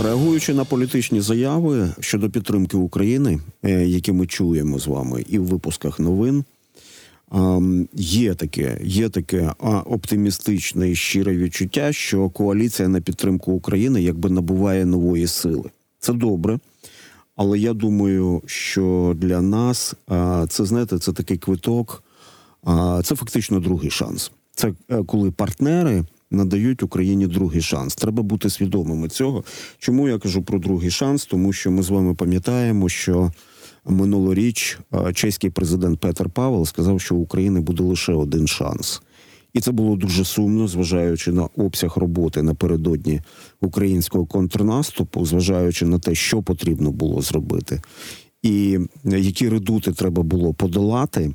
Реагуючи на політичні заяви щодо підтримки України, які ми чуємо з вами і в випусках новин, є таке оптимістичне і щире відчуття, що коаліція на підтримку України якби набуває нової сили. Це добре, але я думаю, що для нас це, знаєте, це такий квиток, це фактично другий шанс. Це коли партнери надають Україні другий шанс. Треба бути свідомими цього. Чому я кажу про другий шанс? Тому що ми з вами пам'ятаємо, що минулоріч чеський президент Петер Павел сказав, що у України буде лише один шанс. І це було дуже сумно, зважаючи на обсяг роботи напередодні українського контрнаступу, зважаючи на те, що потрібно було зробити, і які редути треба було подолати.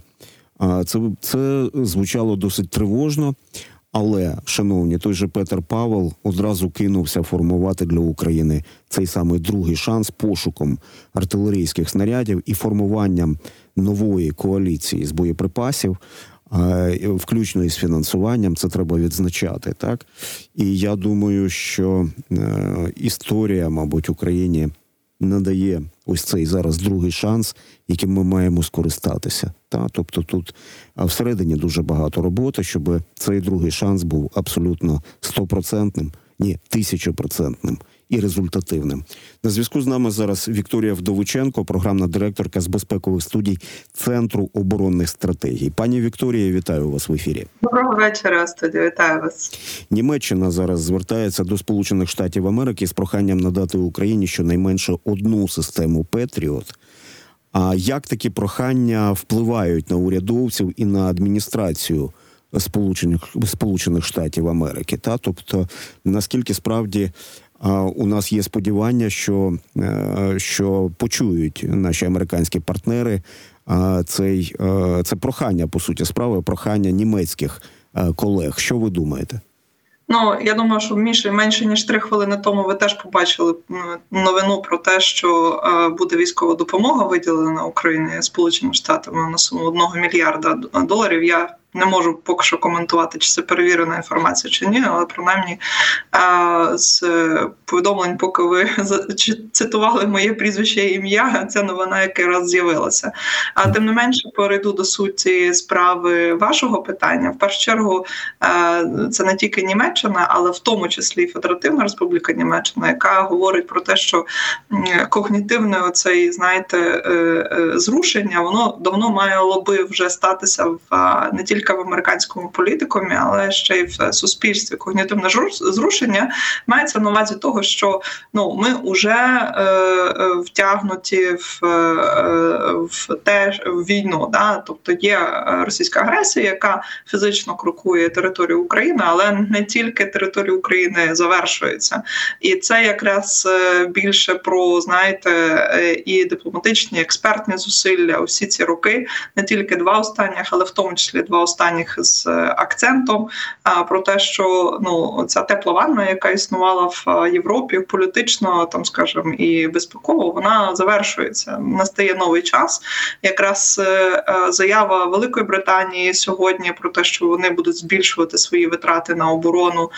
Це звучало досить тривожно. Але, шановні, той же Петер Павел одразу кинувся формувати для України цей самий другий шанс пошуком артилерійських снарядів і формуванням нової коаліції з боєприпасів, включно із фінансуванням. Це треба відзначати, так? І я думаю, що історія, мабуть, Україні надає ось цей зараз другий шанс, яким ми маємо скористатися. Тобто тут всередині дуже багато роботи, щоб цей другий шанс був абсолютно 100%, ні, 1000% і результативним. На зв'язку з нами зараз Вікторія Вдовиченко, програмна директорка з безпекових студій Центру оборонних стратегій. Пані Вікторія, вітаю вас в ефірі. Доброго вечора, студія, вітаю вас. Німеччина зараз звертається до Сполучених Штатів Америки з проханням надати Україні щонайменше одну систему «Петріот». А як такі прохання впливають на урядовців і на адміністрацію Сполучених Штатів Америки? Тобто, наскільки справді у нас є сподівання, що почують наші американські партнери це прохання, по суті справи, прохання німецьких колег. Що ви думаєте? Я думаю, що менше ніж 3 хвилини тому ви теж побачили новину про те, що буде військова допомога виділена Україні Сполученими Штатами на суму $1 мільярда. Я не можу поки що коментувати, чи це перевірена інформація, чи ні, але принаймні з повідомлень, поки ви цитували моє прізвище і ім'я, ця новина якраз з'явилася. А тим не менше, перейду до суті справи вашого питання. В першу чергу, це не тільки Німеччина, але в тому числі і Федеративна Республіка Німеччина, яка говорить про те, що когнітивне оцей, зрушення, воно давно мало би вже статися не тільки в американському політикумі, але ще й в суспільстві. Когнітивне зрушення мається на увазі того, що ми вже втягнуті в війну. Тобто є російська агресія, яка фізично крокує територію України, але не тільки територія України завершується. І це якраз більше про, і дипломатичні, експертні зусилля усі ці роки, не тільки 2 останніх, але в тому числі 2 останніх з акцентом про те, що ця тепла ванна, яка існувала в Європі політично, і безпеково, вона завершується. Настає новий час. Якраз заява Великої Британії сьогодні про те, що вони будуть збільшувати свої витрати на оборону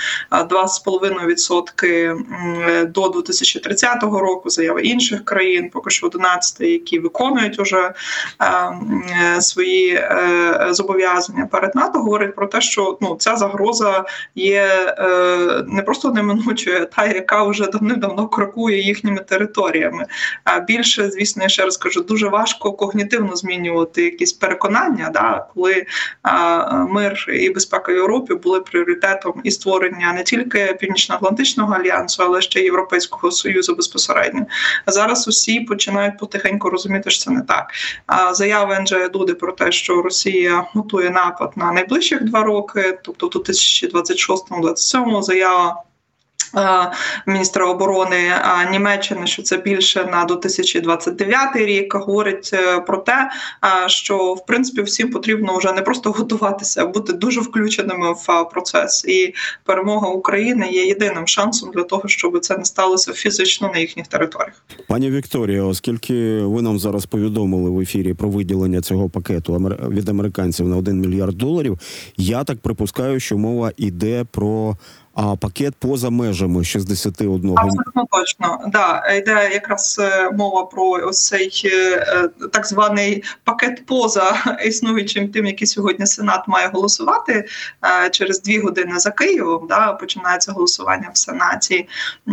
2,5% до 2030 року, заява інших країн, поки що 11, які виконують уже свої зобов'язання перед НАТО, говорить про те, що ця загроза є не просто неминучою, та яка вже давним-давно крокує їхніми територіями. А більше, звісно, я ще раз кажу, дуже важко когнітивно змінювати якісь переконання, коли мир і безпека в Європі були пріоритетом і створення не тільки Північно-Атлантичного альянсу, але ще й Європейського Союзу безпосередньо. А зараз усі починають потихеньку розуміти, що це не так. Заява Анджея Дуди про те, що Росія готує напад на найближчих 2 роки, тобто в 2026-2027, заява міністра оборони Німеччини, що це більше на 2029 рік, говорить про те, що в принципі всім потрібно вже не просто готуватися, а бути дуже включеними в процес. І перемога України є єдиним шансом для того, щоб це не сталося фізично на їхніх територіях. Пані Вікторія, оскільки ви нам зараз повідомили в ефірі про виділення цього пакету від американців на $1 мільярд, я так припускаю, що мова йде про а пакет поза межами 61. Абсолютно точно. Да, йде якраз мова про ось цей так званий пакет поза існуючим тим, який сьогодні Сенат має голосувати. Через 2 години за Києвом, да, починається голосування в Сенаті.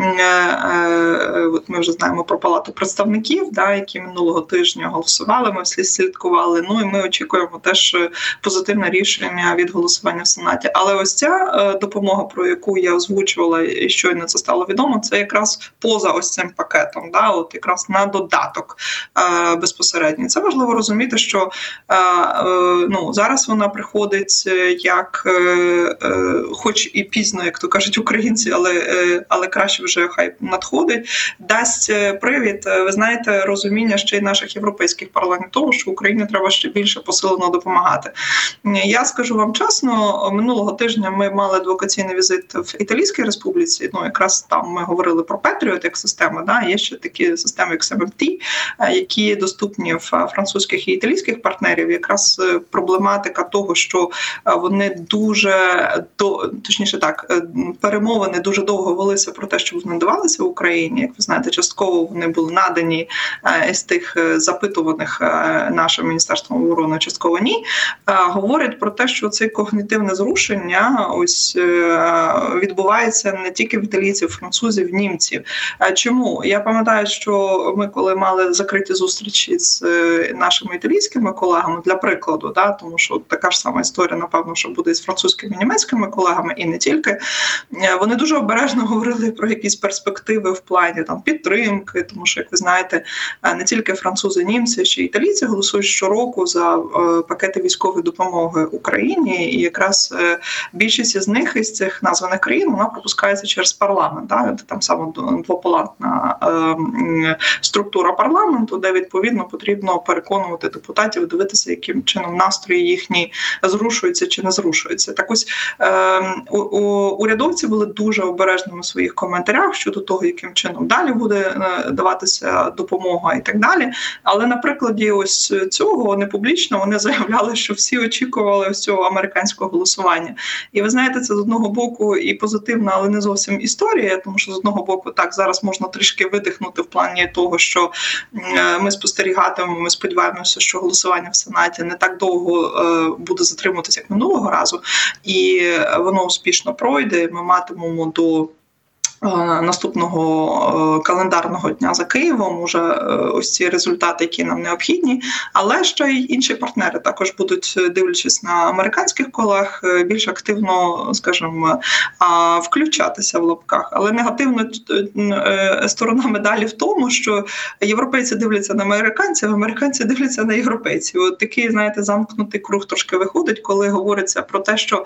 От ми вже знаємо про Палату представників, да, які минулого тижня голосували, ми всі слідкували. Ну і ми очікуємо теж позитивне рішення від голосування в Сенаті. Але ось ця допомога, про яку я озвучувала, і щойно це стало відомо, це якраз поза ось цим пакетом, да, от якраз на додаток безпосередньо. Це важливо розуміти, що зараз вона приходить як, хоч і пізно, як то кажуть українці, але краще вже хай надходить, дасть привід, ви знаєте, розуміння ще й наших європейських парламентів того, що Україні треба ще більше посилено допомагати. Я скажу вам чесно, минулого тижня ми мали адвокаційний візит в Італійській Республіці, якраз там ми говорили про Patriot як системи, да, є ще такі системи, як CMMT, які доступні в французьких і італійських партнерів. Якраз проблематика того, що вони перемовини дуже довго велися про те, щоб вони давалися в Україні. Як ви знаєте, частково вони були надані з тих запитуваних нашим Міністерством оборони, частково ні. Говорять про те, що це когнітивне зрушення ось відбувається не тільки в італійців, французів, німців. Чому? Я пам'ятаю, що ми коли мали закриті зустрічі з нашими італійськими колегами, для прикладу, да, тому що така ж сама історія, напевно, що буде з французькими і німецькими колегами, і не тільки, вони дуже обережно говорили про якісь перспективи в плані підтримки, тому що, як ви знаєте, не тільки французи, німці, ще й італійці голосують щороку за пакети військової допомоги Україні, і якраз більшість із них, із цих названих країн, вона пропускається через парламент. Да? Там саме двопалатна структура парламенту, де, відповідно, потрібно переконувати депутатів, дивитися, яким чином настрої їхні зрушуються чи не зрушуються. Так ось урядовці були дуже обережними у своїх коментарях щодо того, яким чином далі буде даватися допомога і так далі. Але на прикладі ось цього непублічно вони заявляли, що всі очікували ось цього американського голосування. І ви знаєте, це з одного боку і позитивна, але не зовсім історія, тому що з одного боку так зараз можна трішки видихнути в плані того, що ми спостерігатимемо, ми сподіваємося, що голосування в Сенаті не так довго буде затримуватися, як минулого разу, і воно успішно пройде. Ми матимемо до наступного календарного дня за Києвом уже ось ці результати, які нам необхідні, але ще й інші партнери також будуть, дивлячись на американських колег, більш активно, скажімо, включатися в лапках. Але негативна сторона медалі в тому, що європейці дивляться на американців, американці дивляться на європейців. От такий, знаєте, замкнутий круг трошки виходить, коли говориться про те, що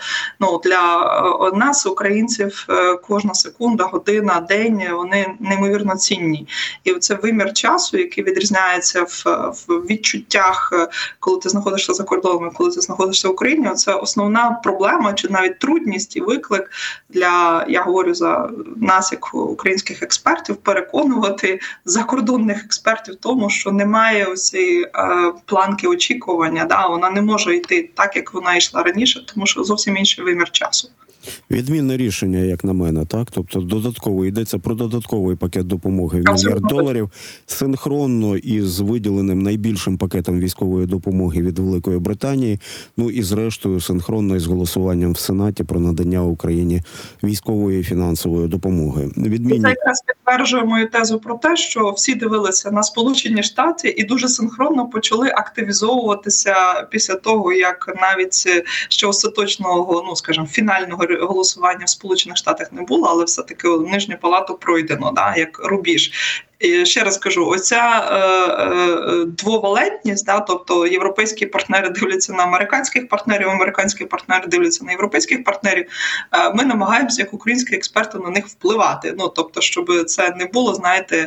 для нас, українців, кожна секунда, година, день, вони неймовірно цінні. І це вимір часу, який відрізняється в відчуттях, коли ти знаходишся за кордоном, коли ти знаходишся в Україні, це основна проблема, чи навіть трудність і виклик для, я говорю за нас, як українських експертів, переконувати закордонних експертів в тому, що немає ось цієї планки очікування, да, вона не може йти так, як вона йшла раніше, тому що зовсім інший вимір часу. Відмінне рішення, як на мене, так? Тобто йдеться про додатковий пакет допомоги в $1 мільярд, синхронно із виділеним найбільшим пакетом військової допомоги від Великої Британії, і зрештою синхронно із голосуванням в Сенаті про надання Україні військової і фінансової допомоги. Це якраз підтверджує мою тезу про те, що всі дивилися на Сполучені Штати і дуже синхронно почали активізовуватися після того, як навіть ще остаточного, фінального голосування в Сполучених Штатах не було, але все-таки нижню палату пройдено, да, як рубіж. І ще раз кажу, оця двовалентність, да, тобто європейські партнери дивляться на американських партнерів, американські партнери дивляться на європейських партнерів, ми намагаємося, як українські експерти, на них впливати. Тобто, щоб це не було, знаєте,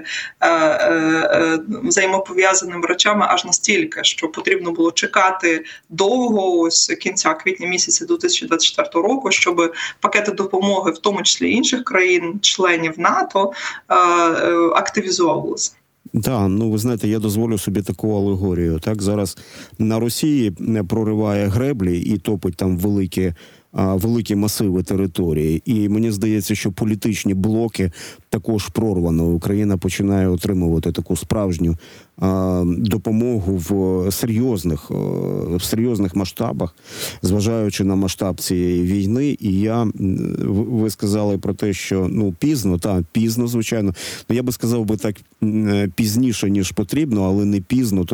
взаємопов'язаними речами аж настільки, що потрібно було чекати довго, ось кінця квітня місяця 2024 року, щоб пакети допомоги, в тому числі інших країн-членів НАТО, активізувалися. Так, ви знаєте, я дозволю собі таку алегорію. Так, зараз на Росії прориває греблі і топить там великі великі масиви території. І мені здається, що політичні блоки також прорвано. Україна починає отримувати таку справжню допомогу в серйозних масштабах, зважаючи на масштаб цієї війни. І ви сказали про те, що пізно, звичайно. Я би сказав би так, пізніше, ніж потрібно, але не пізно,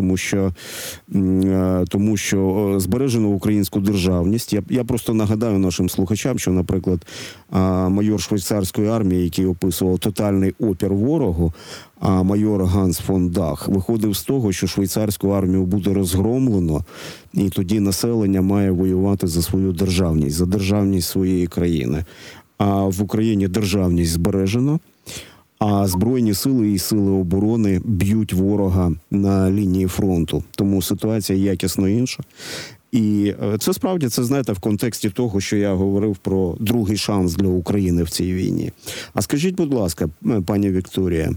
тому що збережено українську державність. Я просто нагадаю нашим слухачам, що, наприклад, майор швейцарської армії, який описував тотальний опір ворогу, майор Ганс фон Дах, виходив з того, що швейцарську армію буде розгромлено, і тоді населення має воювати за свою державність, за державність своєї країни. А в Україні державність збережена, а Збройні сили і сили оборони б'ють ворога на лінії фронту. Тому ситуація якісно інша. І це справді, знаєте, в контексті того, що я говорив про другий шанс для України в цій війні. А скажіть, будь ласка, пані Вікторія,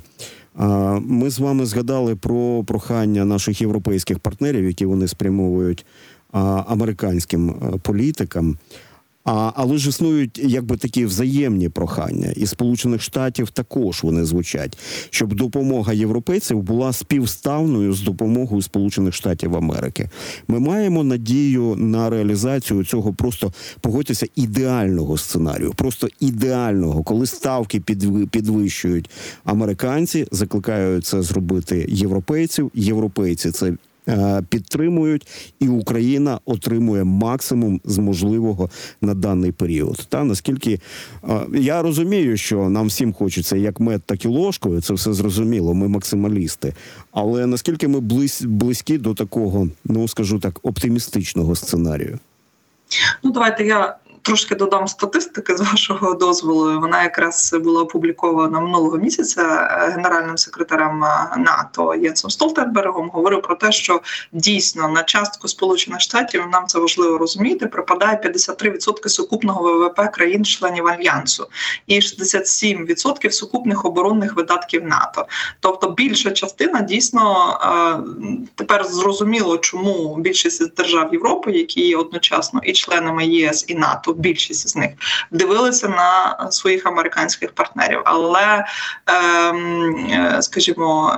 ми з вами згадали про прохання наших європейських партнерів, які вони спрямовують американським політикам. Але ж існують якби такі взаємні прохання. І Сполучених Штатів також вони звучать, щоб допомога європейців була співставною з допомогою Сполучених Штатів Америки. Ми маємо надію на реалізацію цього просто, погодьтеся, ідеального сценарію. Просто ідеального, коли ставки підвищують американці, закликають це зробити європейців. Європейці це підтримують, і Україна отримує максимум з можливого на даний період. Наскільки я розумію, що нам всім хочеться як мед, так і ложкою, це все зрозуміло, ми максималісти. Але наскільки ми близькі до такого, скажу так, оптимістичного сценарію? Давайте я трошки додам статистики з вашого дозволу. Вона якраз була опублікована минулого місяця генеральним секретарем НАТО Єнсом Столтенбергом. Говорив про те, що дійсно на частку Сполучених Штатів, нам це важливо розуміти, припадає 53% сукупного ВВП країн-членів Альянсу і 67% сукупних оборонних видатків НАТО. Тобто більша частина дійсно, тепер зрозуміло, чому більшість із держав Європи, які є одночасно і членами ЄС і НАТО, більшість з них дивилися на своїх американських партнерів. Але, скажімо,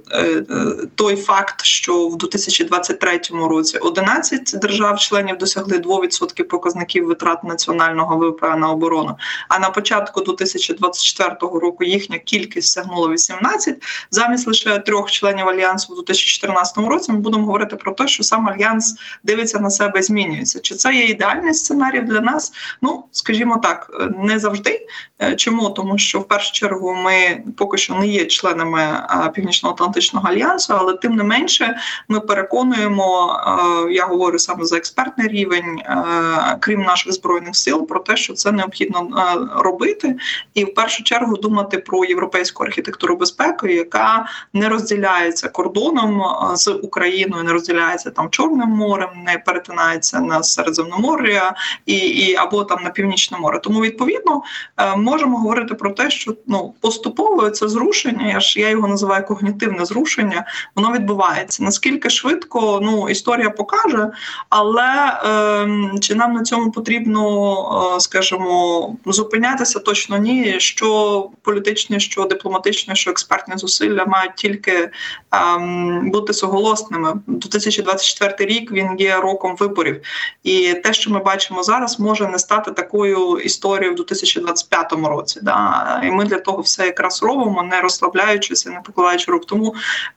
той факт, що в 2023 році 11 держав-членів досягли 2% показників витрат національного ВВП на оборону, а на початку 2024 року їхня кількість сягнула 18, замість лише 3 членів Альянсу в 2014 році, ми будемо говорити про те, що сам Альянс дивиться на себе і змінюється. Чи це є ідеальний сценарій для нас? Скажімо так, не завжди. Чому? Тому що, в першу чергу, ми поки що не є членами Північно-Атлантичного альянсу, але тим не менше ми переконуємо, я говорю саме за експертний рівень, крім наших Збройних сил, про те, що це необхідно робити і, в першу чергу, думати про європейську архітектуру безпеки, яка не розділяється кордоном з Україною, не розділяється там Чорним морем, не перетинається на Середземномор'я або там на Північне море. Тому, відповідно, можемо говорити про те, що поступово це зрушення, я його називаю когнітивне зрушення, воно відбувається. Наскільки швидко, історія покаже, але чи нам на цьому потрібно, скажімо, зупинятися, точно ні. Що політичні, що дипломатичні, що експертні зусилля мають тільки бути суголосними. 2024 рік, він є роком виборів. І те, що ми бачимо зараз, може не стати такою історією в 2025 році. І ми для того все якраз робимо, не розслабляючись, не покладаючи рук. Тому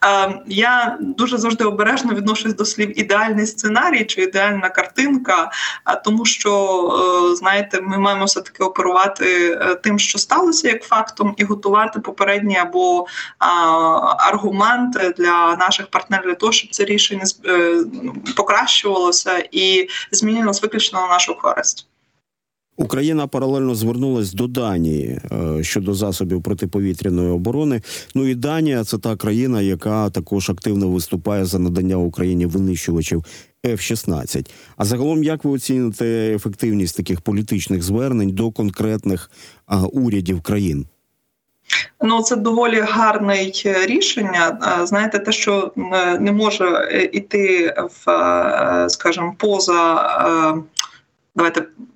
я дуже завжди обережно відношусь до слів «ідеальний сценарій» чи «ідеальна картинка», тому що, знаєте, ми маємо все-таки оперувати тим, що сталося як фактом, і готувати попередні або аргументи для наших партнерів для того, щоб це рішення покращувалося і змінилося виключно на нашу користь. Україна паралельно звернулась до Данії щодо засобів протиповітряної оборони. І Данія – це та країна, яка також активно виступає за надання Україні винищувачів F-16. А загалом, як ви оціните ефективність таких політичних звернень до конкретних урядів країн? Це доволі гарне рішення. Знаєте, те, що не може йти, скажімо,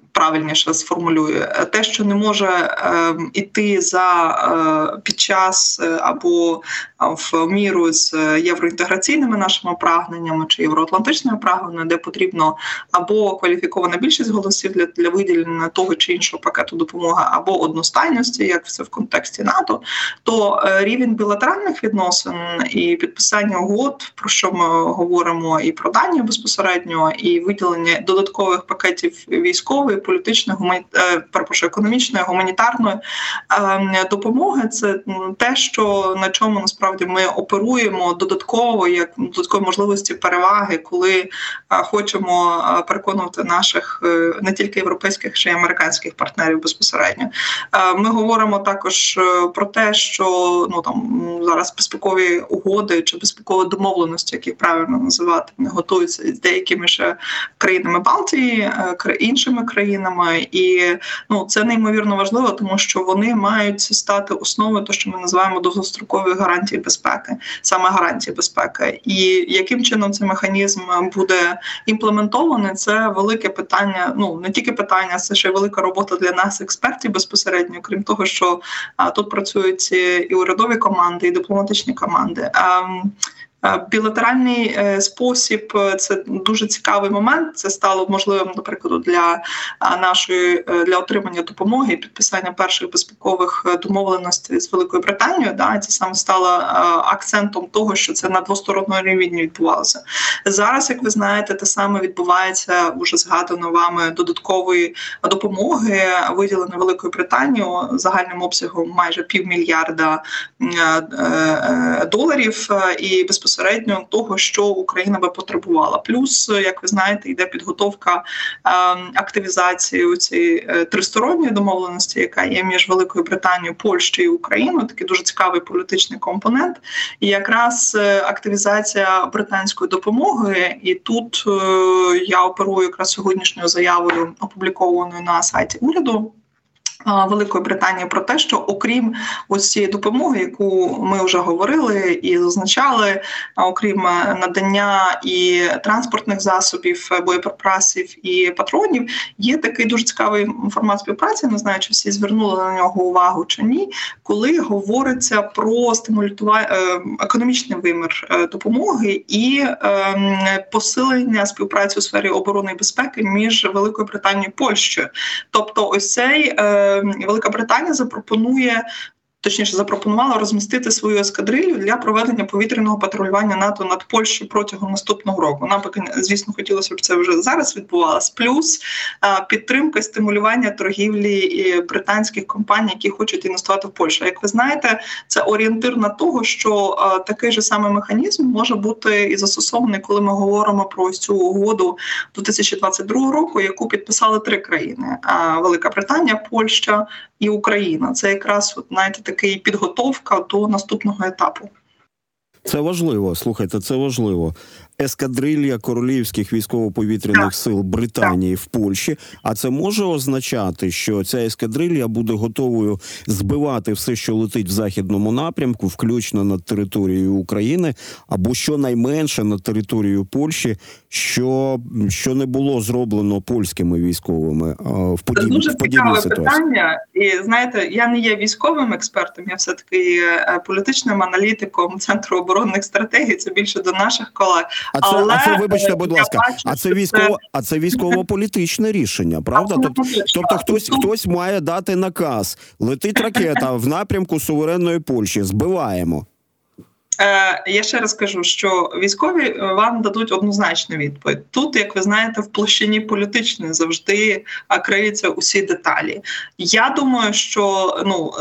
правильніше сформулюю, те, що не може іти під час або в міру з євроінтеграційними нашими прагненнями чи євроатлантичними прагненнями, де потрібно або кваліфікована більшість голосів для виділення того чи іншого пакету допомоги, або одностайності, як це в контексті НАТО, то рівень білатеральних відносин і підписання угод, про що ми говоримо і про Данію безпосередньо, і виділення додаткових пакетів військової, політичної, економічної, гуманітарної допомоги, це те, на чому насправді ми оперуємо додатково, як додаткові можливості переваги, коли хочемо переконувати наших не тільки європейських, ще й американських партнерів безпосередньо. Ми говоримо також про те, що зараз безпекові угоди чи безпекові домовленості, як їх правильно називати, не готуються з деякими ще країнами Балтії, іншими країнами, і це неймовірно важливо, тому що вони мають стати основою того, що ми називаємо довгострокові гарантії безпеки, саме гарантії безпеки. І яким чином цей механізм буде імплементований, це велике питання, не тільки питання, це ще велика робота для нас, експертів безпосередньо, крім того, що тут працюють і урядові команди, і дипломатичні команди. Білатеральний спосіб – це дуже цікавий момент. Це стало можливим, наприклад, для отримання допомоги і підписання перших безпекових домовленостей з Великою Британією. Це саме стало акцентом того, що це на двосторонньому рівні відбувалося. Зараз, як ви знаєте, те саме відбувається, вже згадано вами, додаткової допомоги, виділені Великою Британією загальним обсягом майже $500 мільярда і безпосередньо того, що Україна би потребувала. Плюс, як ви знаєте, йде підготовка активізації цієї тристоронньої домовленості, яка є між Великою Британією, Польщею і Україною. Такий дуже цікавий політичний компонент. І якраз активізація британської допомоги, і тут я оперую якраз сьогоднішньою заявою, опублікованою на сайті уряду Великої Британії, про те, що окрім ось цієї допомоги, яку ми вже говорили і зазначали, окрім надання і транспортних засобів, боєприпасів і патронів, є такий дуже цікавий формат співпраці, не знаю, чи всі звернули на нього увагу чи ні, коли говориться про економічний вимір допомоги і посилення співпраці у сфері оборони і безпеки між Великою Британією і Польщею. Тобто ось цей Велика Британія запропонувала розмістити свою ескадрилью для проведення повітряного патрулювання НАТО над Польщею протягом наступного року. Нам, звісно, хотілося, щоб це вже зараз відбувалося. Плюс підтримка і стимулювання торгівлі британських компаній, які хочуть інвестувати в Польщу. Як ви знаєте, це орієнтир на того, що такий же самий механізм може бути і застосований, коли ми говоримо про цю угоду 2022 року, яку підписали 3 країни – Велика Британія, Польща і Україна. Це якраз, такий підготовка до наступного етапу. Це важливо, слухайте, це важливо. Ескадрилья королівських військово-повітряних сил Британії в Польщі. А це може означати, що ця ескадрилья буде готовою збивати все, що летить в західному напрямку, включно над територією України, або щонайменше над територією Польщі, що не було зроблено польськими військовими в подібній ситуації? Питання. І, знаєте, я не є військовим експертом, я все-таки є політичним аналітиком Центру оборонних стратегій, це більше до наших колег. Вибачте, будь ласка, це військово-політичне рішення, правда? Тобто хтось має дати наказ. Летить ракета в напрямку суверенної Польщі, збиваємо. Я ще раз кажу, що військові вам дадуть однозначну відповідь. Тут, як ви знаєте, в площині політичної завжди криються усі деталі. Я думаю, що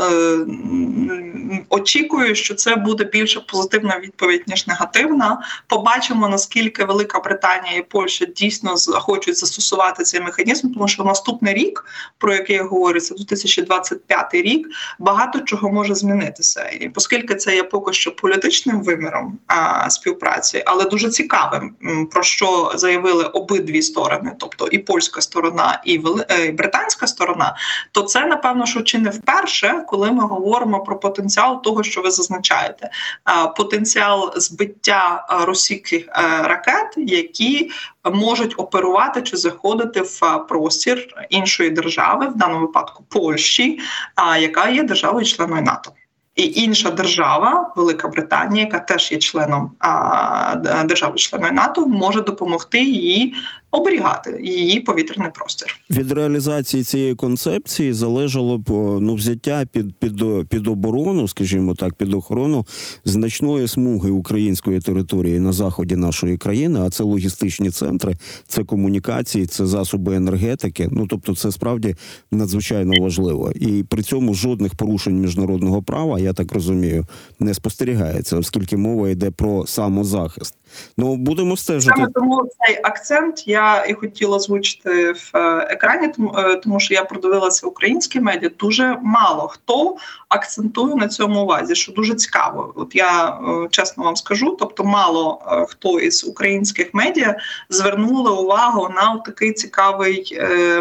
очікую, що це буде більше позитивна відповідь, ніж негативна. Побачимо, наскільки Велика Британія і Польща дійсно захочуть застосувати цей механізм, тому що наступний рік, про який я говорю, це 2025 рік, багато чого може змінитися. І оскільки це є поки що політичне технічним виміром співпраці, але дуже цікавим, про що заявили обидві сторони, тобто і польська сторона, і британська сторона, то це, напевно, що чи не вперше, коли ми говоримо про потенціал того, що ви зазначаєте. Потенціал збиття російських ракет, які можуть оперувати чи заходити в простір іншої держави, в даному випадку Польщі, яка є державою-членою НАТО. І інша держава, Велика Британія, яка теж є членом держави-членою НАТО, може допомогти їй оберігати її повітряний простір. Від реалізації цієї концепції залежало б взяття під оборону, скажімо так, під охорону значної смуги української території на заході нашої країни, а це логістичні центри, це комунікації, це засоби енергетики. Тобто це справді надзвичайно важливо. І при цьому жодних порушень міжнародного права, я так розумію, не спостерігається, оскільки мова йде про самозахист. Будемо стежити. Саме тому цей акцент я і хотіла озвучити в екрані, тому що я продивилася українські медіа. Дуже мало хто акцентує на цьому увазі, що дуже цікаво. От я чесно вам скажу, тобто мало хто із українських медіа звернули увагу на такий цікавий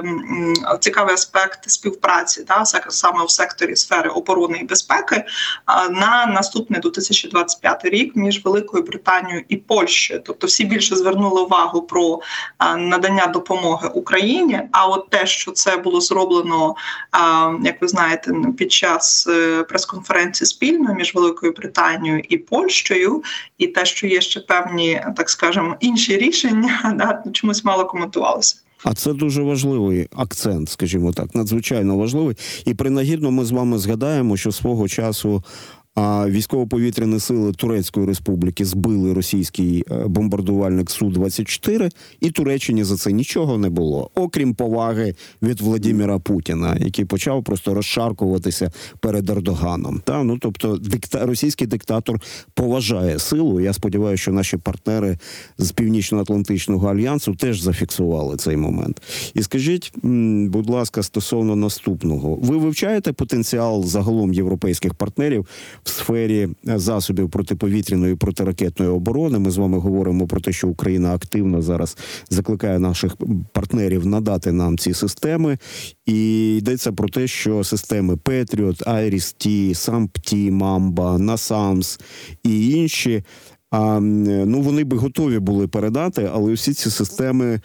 аспект співпраці, саме в секторі сфери оборони і безпеки на наступний 2025 рік між Великою Британією і Польщею. Тобто всі більше звернули увагу про надання допомоги Україні, а от те, що це було зроблено, як ви знаєте, під час прес-конференції спільно між Великою Британією і Польщею, і те, що є ще певні, так скажемо, інші рішення, чомусь мало коментувалося. А це дуже важливий акцент, скажімо так, надзвичайно важливий. І принагідно ми з вами згадаємо, що свого часу військово-повітряні сили Турецької Республіки збили російський бомбардувальник Су-24, і Туреччині за це нічого не було, окрім поваги від Владимира Путіна, який почав просто розшаркуватися перед Ердоганом. Тобто російський диктатор поважає силу. Я сподіваюся, що наші партнери з Північно-Атлантичного альянсу теж зафіксували цей момент. І скажіть, будь ласка, стосовно наступного. Ви вивчаєте потенціал загалом європейських партнерів в сфері засобів протиповітряної і протиракетної оборони? Ми з вами говоримо про те, що Україна активно зараз закликає наших партнерів надати нам ці системи. І йдеться про те, що системи Patriot, IRIS-T, SAMP-T, Mamba, NASAMS і інші, вони би готові були передати, але всі ці системи,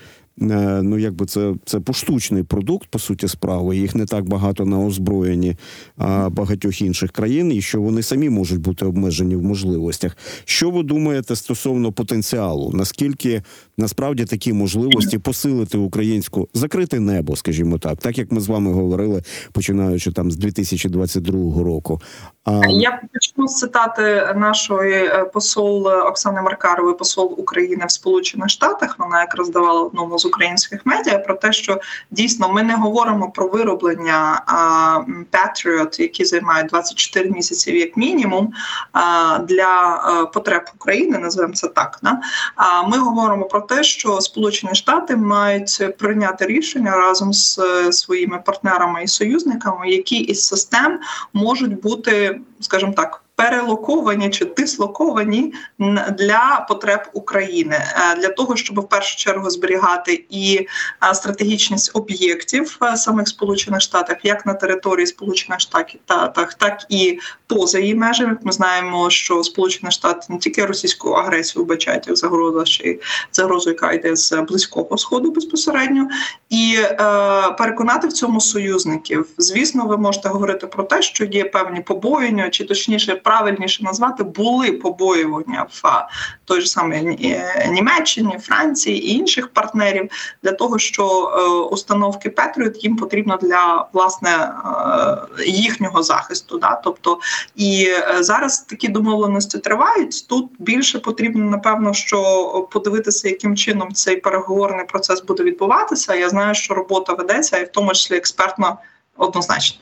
це поштучний продукт, по суті справи. Їх не так багато на озброєнні багатьох інших країн, і що вони самі можуть бути обмежені в можливостях. Що ви думаєте стосовно потенціалу? Наскільки насправді такі можливості посилити українську, закрити небо, скажімо так як ми з вами говорили, починаючи з 2022 року? Я почну з цитати нашої посол Оксани Маркарової, посол України в Сполучених Штатах. Вона якраз давала одному з українських медіа про те, що дійсно ми не говоримо про вироблення Patriot, які займають 24 місяці як мінімум для потреб України, називаємо це так. Ми говоримо про те, що Сполучені Штати мають прийняти рішення разом з своїми партнерами і союзниками, які із систем можуть бути, скажімо так, перелоковані чи дислоковані для потреб України, для того, щоб в першу чергу зберігати і стратегічність об'єктів самих Сполучених Штатів, як на території Сполучених Штатів, так і поза її межами. Ми знаємо, що Сполучені Штати не тільки російську агресію вбачають як загрозу, а ще й загрозу, яка йде з Близького Сходу безпосередньо, і переконати в цьому союзників. Звісно, ви можете говорити про те, що є певні побоювання, чи точніше правильніше назвати, були побоювання в той же самій Німеччині, Франції і інших партнерів для того, що установки Patriot їм потрібно для, власне, їхнього захисту. Тобто, і зараз такі домовленості тривають. Тут більше потрібно, напевно, що подивитися, яким чином цей переговорний процес буде відбуватися. Я знаю, що робота ведеться, і в тому числі експертно, однозначно.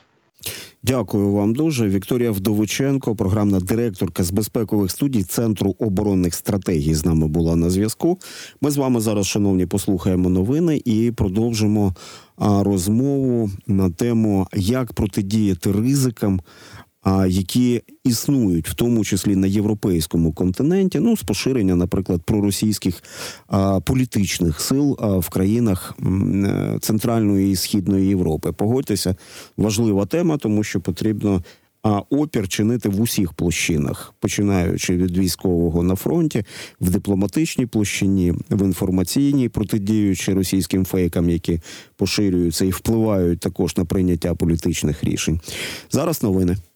Дякую вам дуже. Вікторія Вдовиченко, програмна директорка з безпекових студій Центру оборонних стратегій, з нами була на зв'язку. Ми з вами зараз, шановні, послухаємо новини і продовжимо розмову на тему, як протидіяти ризикам які існують, в тому числі на європейському континенті, ну, з поширення, наприклад, проросійських політичних сил в країнах Центральної і Східної Європи. Погодьтеся, важлива тема, тому що потрібно опір чинити в усіх площинах, починаючи від військового на фронті, в дипломатичній площині, в інформаційній, протидіючи російським фейкам, які поширюються і впливають також на прийняття політичних рішень. Зараз новини.